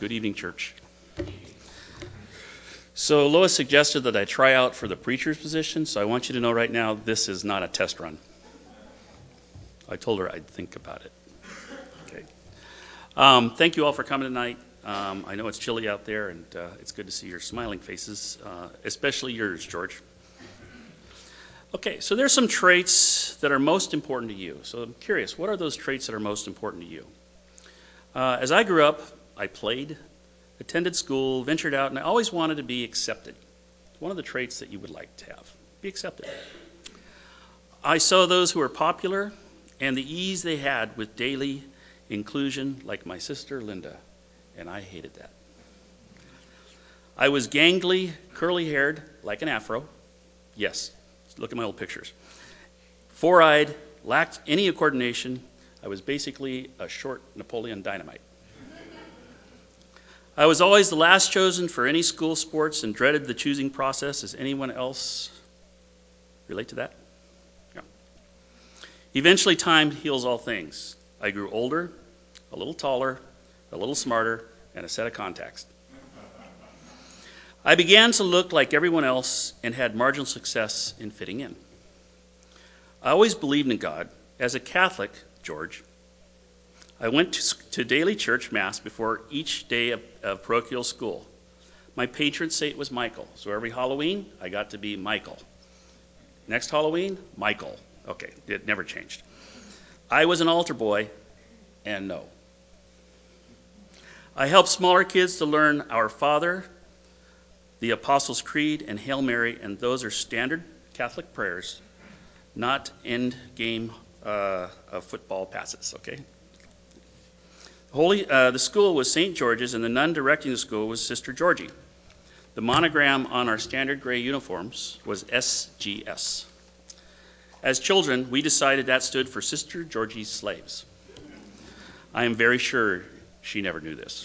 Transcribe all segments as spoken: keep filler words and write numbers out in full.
Good evening, church. So Lois suggested that I try out for the preacher's position, so I want you to know right now, this is not a test run. I told her I'd think about it. Okay. Um, thank you all for coming tonight. Um, I know it's chilly out there, and uh, it's good to see your smiling faces, uh, especially yours, George. Okay, so there's some traits that are most important to you. So I'm curious, what are those traits that are most important to you? Uh, as I grew up, I played, attended school, ventured out, and I always wanted to be accepted. One of the traits that you would like to have, be accepted. I saw those who were popular and the ease they had with daily inclusion, like my sister Linda, and I hated that. I was gangly, curly-haired, like an afro. Yes, look at my old pictures. Four-eyed, lacked any coordination. I was basically a short Napoleon Dynamite. I was always the last chosen for any school sports and dreaded the choosing process. Does anyone else relate to that? Yeah. Eventually, time heals all things. I grew older, a little taller, a little smarter, and a set of contacts. I began to look like everyone else and had marginal success in fitting in. I always believed in God. As a Catholic, George, I went to, to daily church mass before each day of, of parochial school. My patron saint was Michael, so every Halloween, I got to be Michael. Next Halloween, Michael. Okay, it never changed. I was an altar boy, and no. I helped smaller kids to learn Our Father, the Apostles' Creed, and Hail Mary, and those are standard Catholic prayers, not end game uh, of football passes, okay? Holy, uh, the school was Saint George's, and the nun directing the school was Sister Georgie. The monogram on our standard gray uniforms was S G S. As children, we decided that stood for Sister Georgie's Slaves. I am very sure she never knew this.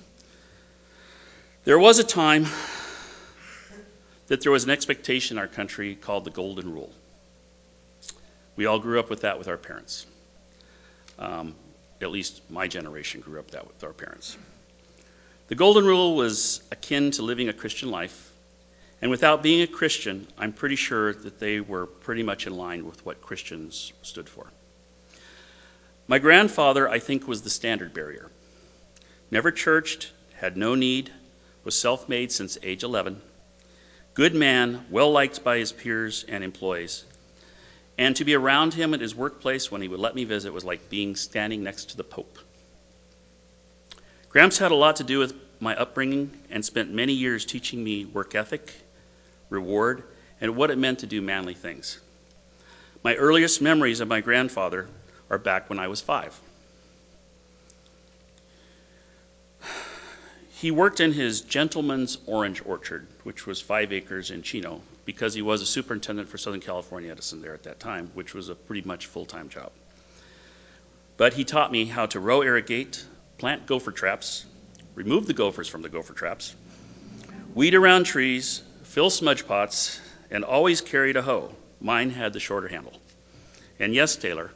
There was a time that there was an expectation in our country called the Golden Rule. We all grew up with that with our parents. Um, At least my generation grew up that with our parents. The Golden Rule was akin to living a Christian life, and without being a Christian, I'm pretty sure that they were pretty much in line with what Christians stood for. My grandfather, I think, was the standard bearer. Never churched, had no need, was self-made since age eleven, good man, well-liked by his peers and employees. And to be around him at his workplace when he would let me visit was like being standing next to the Pope. Gramps had a lot to do with my upbringing and spent many years teaching me work ethic, reward, and what it meant to do manly things. My earliest memories of my grandfather are back when I was five. He worked in his gentleman's orange orchard, which was five acres in Chino, because he was a superintendent for Southern California Edison there at that time, which was a pretty much full-time job. But he taught me how to row irrigate, plant gopher traps, remove the gophers from the gopher traps, weed around trees, fill smudge pots, and always carried a hoe. Mine had the shorter handle. And yes, Taylor,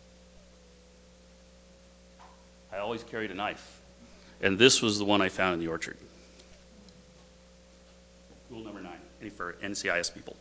I always carried a knife. And this was the one I found in the orchard. Rule number nine, any for N C I S people.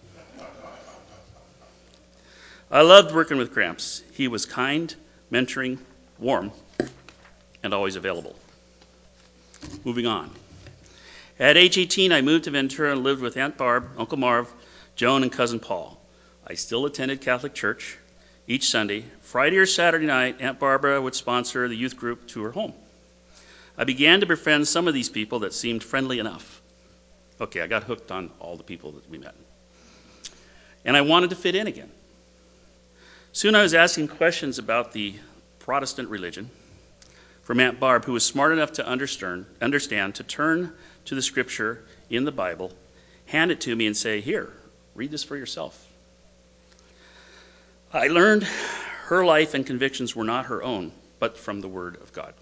I loved working with Gramps. He was kind, mentoring, warm, and always available. Moving on. At age eighteen, I moved to Ventura and lived with Aunt Barb, Uncle Marv, Joan, and Cousin Paul. I still attended Catholic church each Sunday. Friday or Saturday night, Aunt Barbara would sponsor the youth group to her home. I began to befriend some of these people that seemed friendly enough. Okay, I got hooked on all the people that we met. And I wanted to fit in again. Soon I was asking questions about the Protestant religion from Aunt Barb, who was smart enough to understand, understand to turn to the scripture in the Bible, hand it to me and say, here, read this for yourself. I learned her life and convictions were not her own, but from the Word of God.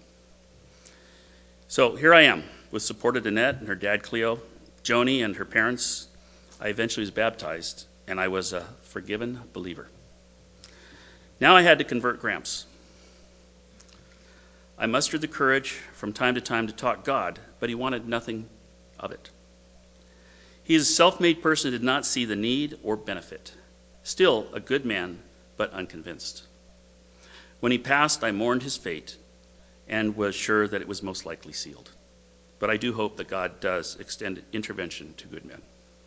So here I am, with support of Annette and her dad Cleo, Joni and her parents. I eventually was baptized, and I was a forgiven believer. Now I had to convert Gramps. I mustered the courage from time to time to talk God, but he wanted nothing of it. He is a self-made person who did not see the need or benefit. Still a good man, but unconvinced. When he passed, I mourned his fate and was sure that it was most likely sealed. But I do hope that God does extend intervention to good men.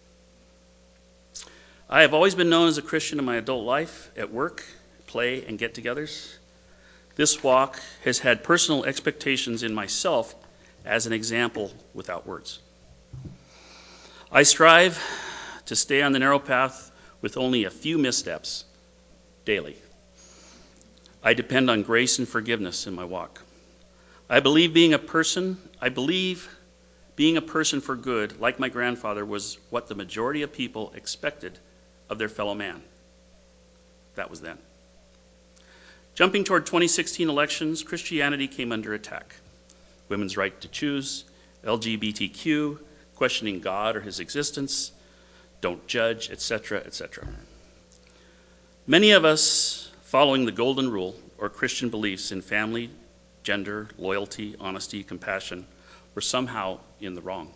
I have always been known as a Christian in my adult life, at work, play, and get-togethers. This walk has had personal expectations in myself as an example without words. I strive to stay on the narrow path with only a few missteps daily. I depend on grace and forgiveness in my walk. I believe being a person, I believe being a person for good, like my grandfather, was what the majority of people expected of their fellow man. That was then. Jumping toward twenty sixteen elections, Christianity came under attack. Women's right to choose, L G B T Q, questioning God or his existence, don't judge, et cetera, et cetera. Many of us, following the golden rule or Christian beliefs in family, gender, loyalty, honesty, compassion, were somehow in the wrong.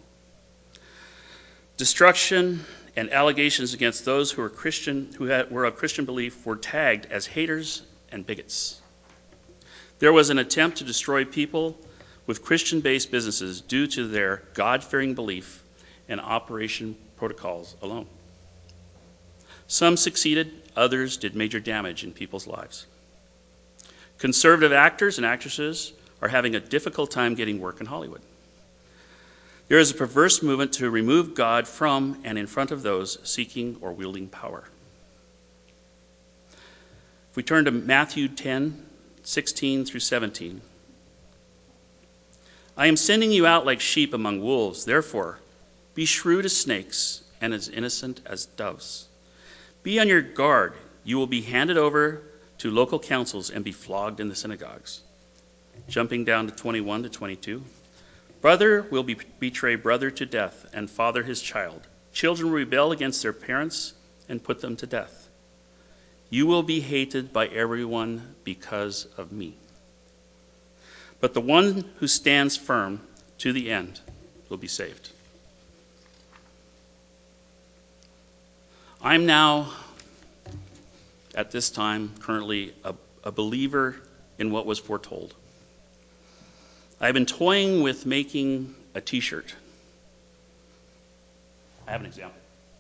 Destruction and allegations against those who were Christian, who had, were of Christian belief, were tagged as haters and bigots. There was an attempt to destroy people with Christian-based businesses due to their God-fearing belief and operation protocols alone. Some succeeded, others did major damage in people's lives. Conservative actors and actresses are having a difficult time getting work in Hollywood. There is a perverse movement to remove God from and in front of those seeking or wielding power. If we turn to Matthew ten, sixteen through seventeen. I am sending you out like sheep among wolves. Therefore, be shrewd as snakes and as innocent as doves. Be on your guard. You will be handed over to local councils and be flogged in the synagogues. Jumping down to twenty-one to twenty-two. Brother will be, betray brother to death, and father his child. Children will rebel against their parents and put them to death. You will be hated by everyone because of me. But the one who stands firm to the end will be saved. I'm now, at this time, currently a, a believer in what was foretold. I've been toying with making a t-shirt. I have an example.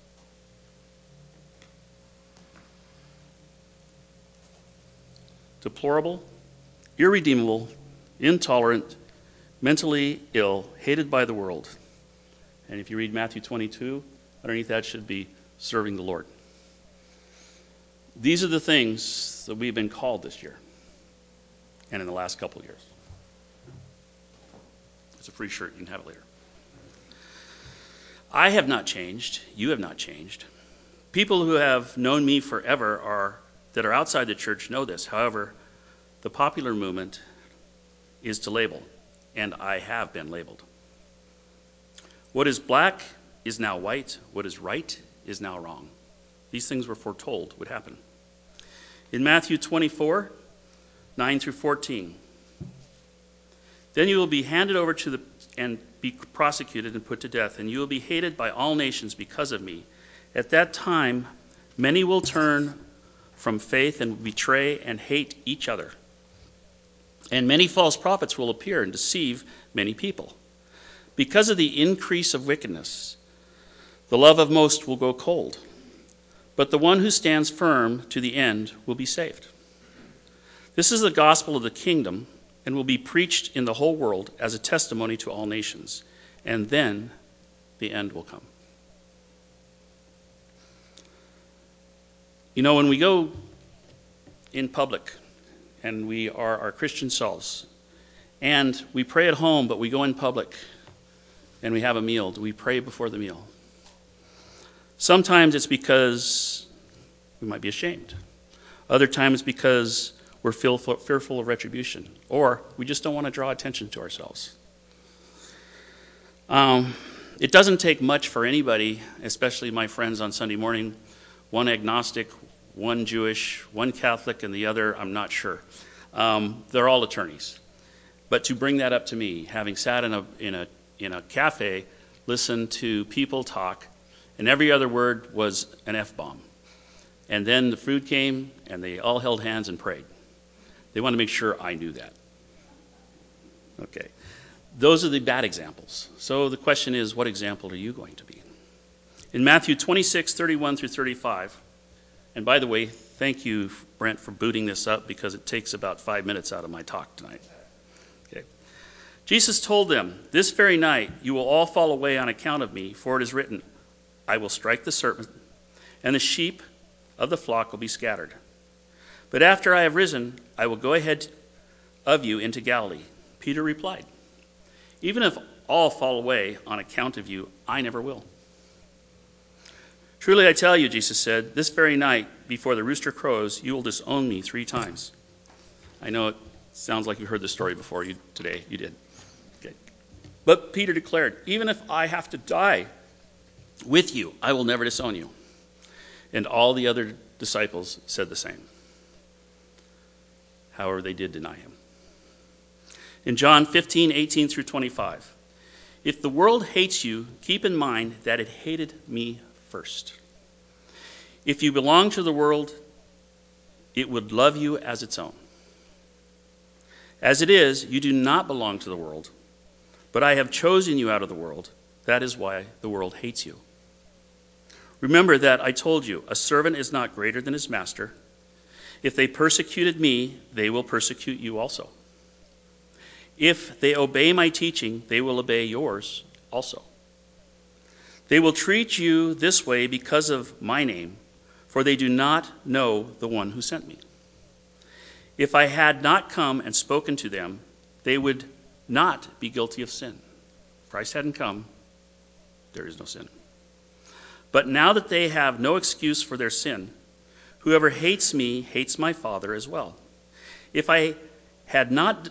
Deplorable, irredeemable, intolerant, mentally ill, hated by the world. And if you read Matthew twenty-two, underneath that should be serving the Lord. These are the things that we've been called this year and in the last couple of years. It's a free shirt. You can have it later. I have not changed. You have not changed. People who have known me forever are that are outside the church know this. However, the popular movement is to label, and I have been labeled. What is black is now white. What is right is now wrong. These things were foretold would happen. In Matthew twenty-four, nine through fourteen, then you will be handed over to the and be prosecuted and put to death, and you will be hated by all nations because of me. At that time, many will turn from faith and betray and hate each other. And many false prophets will appear and deceive many people. Because of the increase of wickedness, the love of most will go cold. But the one who stands firm to the end will be saved. This is the gospel of the kingdom and will be preached in the whole world as a testimony to all nations. And then the end will come. You know, when we go in public and we are our Christian selves, and we pray at home, but we go in public and we have a meal, do we pray before the meal? Sometimes it's because we might be ashamed. Other times because we're fearful of retribution, or we just don't want to draw attention to ourselves. Um, it doesn't take much for anybody, especially my friends on Sunday morning, one agnostic, one Jewish, one Catholic, and the other, I'm not sure. Um, they're all attorneys. But to bring that up to me, having sat in a, in a, in a cafe, listened to people talk, and every other word was an F-bomb. And then the food came, and they all held hands and prayed. They wanted to make sure I knew that. Okay. Those are the bad examples. So the question is, what example are you going to be? In Matthew twenty-six, thirty-one through thirty-five, and by the way, thank you, Brent, for booting this up because it takes about five minutes out of my talk tonight. Okay. Jesus told them, "This very night you will all fall away on account of me, for it is written, I will strike the serpent, and the sheep of the flock will be scattered. But after I have risen, I will go ahead of you into Galilee." Peter replied, "Even if all fall away on account of you, I never will." "Truly I tell you," Jesus said, "this very night, before the rooster crows, you will disown me three times." I know it sounds like you heard this story before you today. You did. Okay. But Peter declared, "Even if I have to die with you, I will never disown you." And all the other disciples said the same. However, they did deny him. In John fifteen, eighteen through twenty-five, "If the world hates you, keep in mind that it hated me first. If you belong to the world, it would love you as its own. As it is, you do not belong to the world, but I have chosen you out of the world. That is why the world hates you. Remember that I told you, a servant is not greater than his master. If they persecuted me, they will persecute you also. If they obey my teaching, they will obey yours also. They will treat you this way because of my name, for they do not know the one who sent me. If I had not come and spoken to them, they would not be guilty of sin." If Christ hadn't come, there is no sin. "But now that they have no excuse for their sin, whoever hates me hates my Father as well. If I had not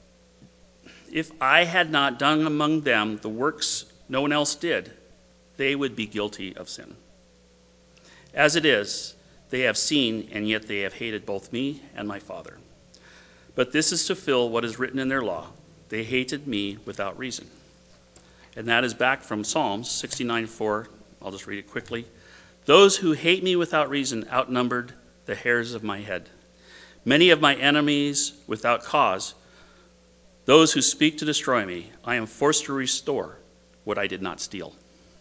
if I had not done among them the works no one else did, they would be guilty of sin. As it is, they have seen, and yet they have hated both me and my Father. But this is to fulfill what is written in their law. They hated me without reason." And that is back from Psalms sixty-nine four. I'll just read it quickly. "Those who hate me without reason outnumbered the hairs of my head. Many of my enemies without cause, those who speak to destroy me, I am forced to restore what I did not steal."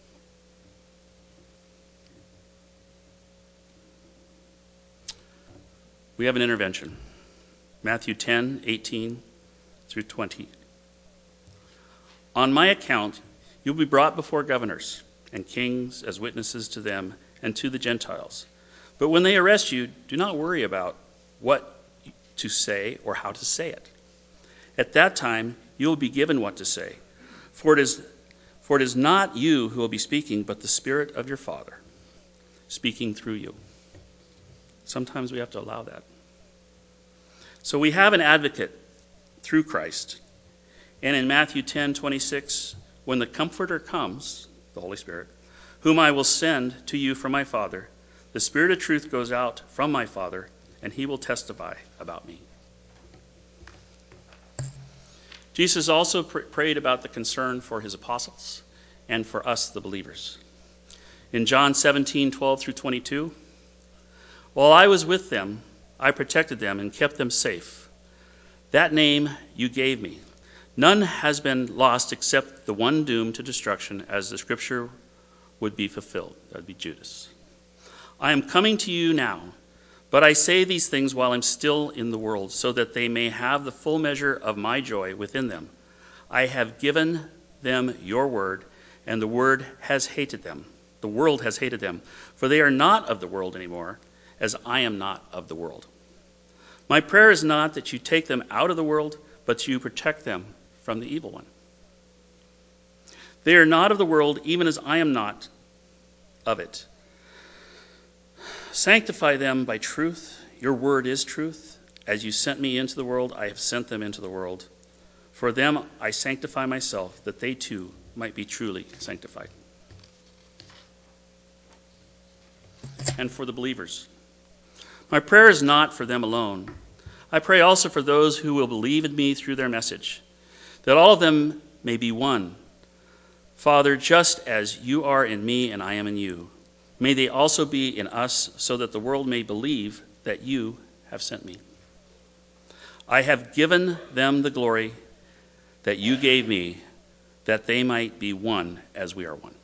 We have an intervention. Matthew ten, eighteen through twenty. "On my account, you'll be brought before governors and kings as witnesses to them and to the Gentiles. But when they arrest you, do not worry about what to say or how to say it. At that time, you will be given what to say, for it is for it is not you who will be speaking, but the Spirit of your Father speaking through you." Sometimes we have to allow that. So we have an advocate through Christ. And in Matthew ten, twenty-six, "When the Comforter comes," the Holy Spirit, "whom I will send to you from my Father, the Spirit of truth goes out from my Father, and he will testify about me." Jesus also pr- prayed about the concern for his apostles and for us, the believers. In John seventeen, twelve through twenty-two, "While I was with them, I protected them and kept them safe. That name you gave me. None has been lost except the one doomed to destruction, as the scripture would be fulfilled." That would be Judas. "I am coming to you now, but I say these things while I'm still in the world, so that they may have the full measure of my joy within them. I have given them your word, and the word has hated them. The world has hated them, for they are not of the world anymore, as I am not of the world. My prayer is not that you take them out of the world, but you protect them from the evil one. They are not of the world, even as I am not of it. Sanctify them by truth. Your word is truth. As you sent me into the world, I have sent them into the world. For them I sanctify myself, that they too might be truly sanctified." And for the believers, "My prayer is not for them alone. I pray also for those who will believe in me through their message, that all of them may be one. Father, just as you are in me and I am in you, may they also be in us, so that the world may believe that you have sent me. I have given them the glory that you gave me, that they might be one as we are one.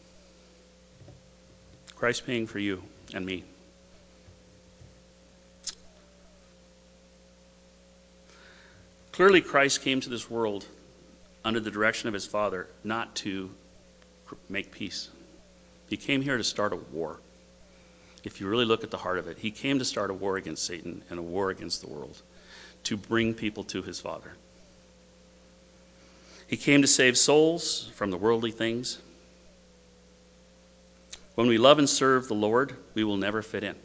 Christ paying for you and me. Clearly, Christ came to this world under the direction of his Father, not to make peace. He came here to start a war. If you really look at the heart of it, he came to start a war against Satan and a war against the world, to bring people to his Father. He came to save souls from the worldly things. When we love and serve the Lord, we will never fit in.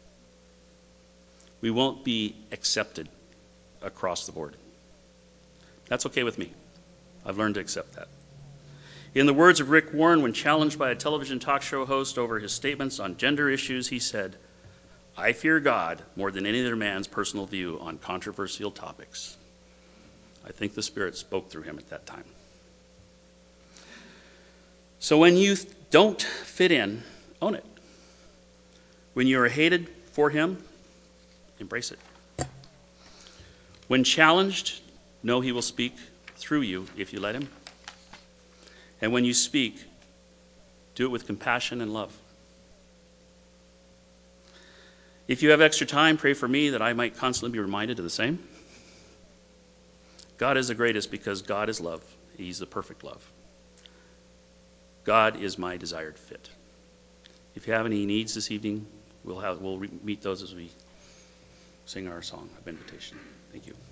We won't be accepted across the board. That's okay with me. I've learned to accept that. In the words of Rick Warren, when challenged by a television talk show host over his statements on gender issues, he said, "I fear God more than any other man's personal view on controversial topics." I think the Spirit spoke through him at that time. So when you don't fit in, own it. When you are hated for him, embrace it. When challenged, know he will speak through you if you let him. And when you speak, do it with compassion and love. If you have extra time, pray for me that I might constantly be reminded of the same. God is the greatest because God is love. He's the perfect love. God is my desired fit. If you have any needs this evening, we'll have we'll re- meet those as we sing our song of invitation. Thank you.